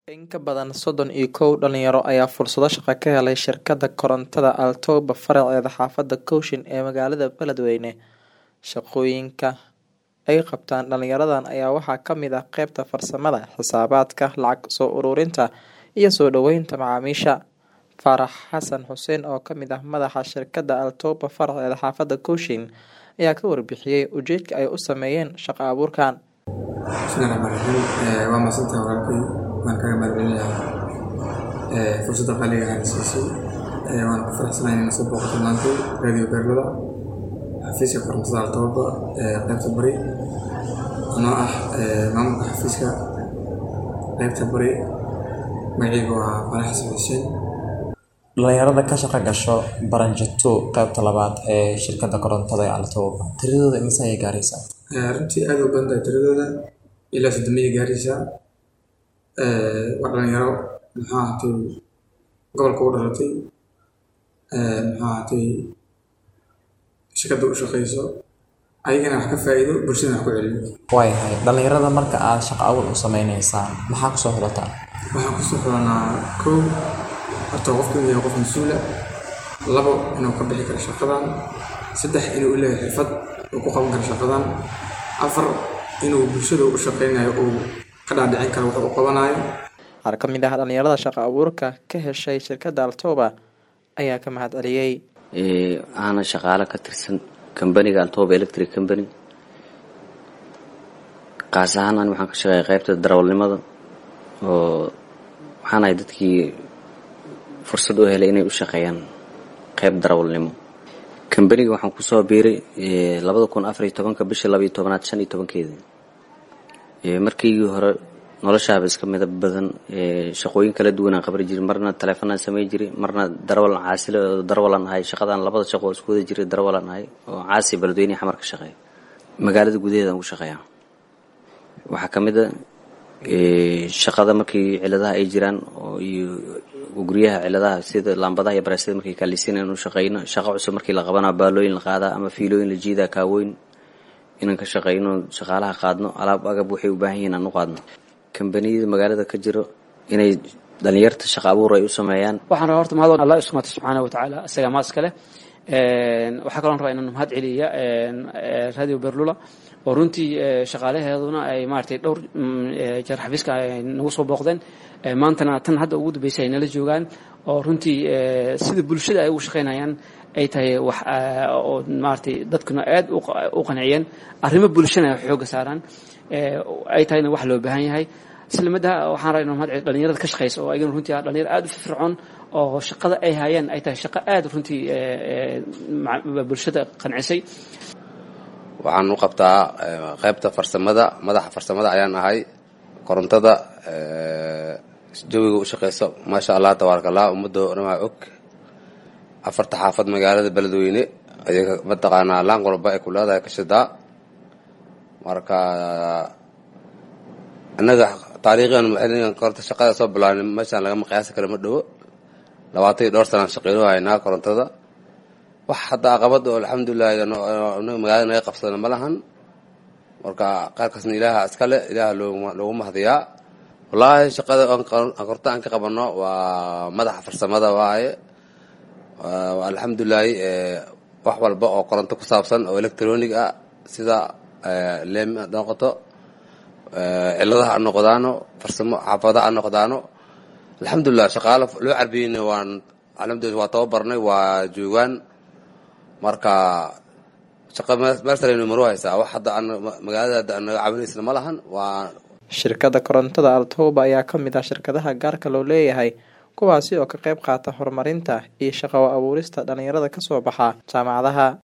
In ka badan 31 dhalinyaro ayaa fursado shaqo ka helay shirkadda korontada Altoba faraceeda xaafadda Cochin ee magaalada Beledweyne. Shaqooyinka ay qabtaan dhalinyaradan ayaa waxaa ka mid ah qaybta farsamada, xisaabaadka, lacag soo ururinta iyo soo dhaweynta macaamiisha. Farax Xasan Xuseen oo ka mid ah madaxa shirkadda Altoba faraceeda xaafadda Cochin ayaa ka warbixiyay ujeedka ay u sameeyeen shaqo abuurkan. waa masantahay walaalkay waan kaga mahadcelinayaa fursadda qaaliga ah ee siisay waan ku faraxsanahay inaan soo booqato maanta radio Beerlada xafiiska korontada Altoba qaybta bari anoo ah maamulka xafiiska qaybta bari magacaygu waa Farax Xasan Xuseen. dhalinyarada ka shaqo gasho Branch 2 qaybta labaad ee shirkadda korontada ee Altoba tiradooda imisa ay gaaraysaa? runtii aad u badan tahay tiradooda ilaa 300 gaaraysaa. wax dhalinyaro maxaa ahaatay gobolka u dhalatay maxaa ahaatay shirkadda u shaqeyso ayagana wax ka faa'iido bulshada wax ku celiyo. Waayahay dhalinyarada marka aad shaqo abuur u sameynaysaan maxaa kusoo xulataa? waxaan kusoo xulanaa kow horta qofka inuu yahay qof mas-uul ah, labo inuu ka bixi karo shaqadan, saddex inuu leeyahay xirfad uu ku qaban karo shaqadan, afar inuu bulshada u shaqeynayo uu ka dhaadhicin karo waxa uu qabanayo. Qaar ka mid ah dhalinyarada shaqo abuurka ka heshay shirkadda Altoba ayaa ka mahadceliyay. Ana shaqaale ka tirsan company-ga Altoba Electric Company. qaas ahaan waxaan ka shaqeeyay qaybta darawalnimada oo waxaan ahay dadkii fursad u helay inay u shaqeeyaan qayb darawalnimo. company-ga waxaan ku soo biiray 2014 bishii 12aad 15keeda. markii hore noloshaaba iska midab badan shaqooyin kala duwan aan qaban jiray, marna telefoon aan sameey jiray, marna darawal caasile darawalan ahay. shaqadan labada shaqo isku wada jiray darawalan ahay oo caasi Beledweyne xamar ka shaqeeya magaalada gudaheeda aan u shaqeeyaa. waxaa kamid ah shaqada markii ciladaha ay jiraan oo iyo guryaha ciladaha sida laambadaha iyo bareesada markii kaalisiinayaan u shaqeyno. shaqo cusub markii la qabana baalooyin la qaadaa ama fiilooyin la jiidaa kaawooyin inaan ka shaqeyno, shaqaalaha qaadno, alaab agab waxay u baahan yihiin aan u qaadno. kambaniyada magaalada ka jiro inay dhalinyarta shaqo abuur ay u sameeyaan. waxaan rabaa horta mahad Allah subhanahu wa ta'ala isaga ma iskale. waxaa kaloo rabaa inaan mahad celiyo radio Beerlula oo runtii shaqaalaheeduna ay maartay dhowr jeer xafiiska nagu soo booqdeen maantana tan hadda ugu dambeysay ay nala joogaan oo runtii sida bulshada ay u shaqeynayaan ay tahay wax oo maartay dadkuna aad u qanciyeen arrimo bulshada xoog saaran ay tahayna wax loo baahan yahay. islamada waxaan rabaa inaan mahad celiyo dhalinyarada ka shaqeysa oo ayagana runtii dhalinyaro aad u firfircoon oo shaqada ay hayaan ay tahay shaqo aad runtii bulshada qancisay. waxaan u qabtaa qaybta farsamada, madaxa farsamada ayaan ahay. korontada jawiga u shaqeyso maasha Allah tabarakallah ummadda dhanaa og. afarta xaafad magaalada Beledweyne ayaga mataqaanaa laan walba ay ku leedahay ka shidaa. marka anaga taariikhan maxalligan korontada shaqada soo bilaabnay meeshaan laga qiyaasi karo ma dhawo 22 sano shaqeeyo haynaa korontada. wax hadda caqabad oo alxamdulillah magaalada naga qabsadana ma lahan. marka qaarkaasna ilaaha iska leh, ilaaha loogu mahadiyaa. wallaahi shaqada aan korontada aan ka qabano waa madaxa farsamada waaye. alxamdulillah wax walba oo koronto ku saabsan oo electronic ah sida leem noqoto ciladaha aan noqdaano farsamo xaafadaha aan noqdaano alxamdulillah shaqaale loo carbiyeyna waan alxamdulillah waa tababarnay waa joogaan. marka shaqa meesha maru haysaa wax hadda magaalada naga caawinaysana ma lahan. waa shirkadda korontada Altoba ayaa ka mid ah shirkadaha gaarka loo leeyahay kuwaasi oo ka qayb qaata horumarinta iyo shaqo abuurista dhalinyarada ka soo baxa jaamacadaha.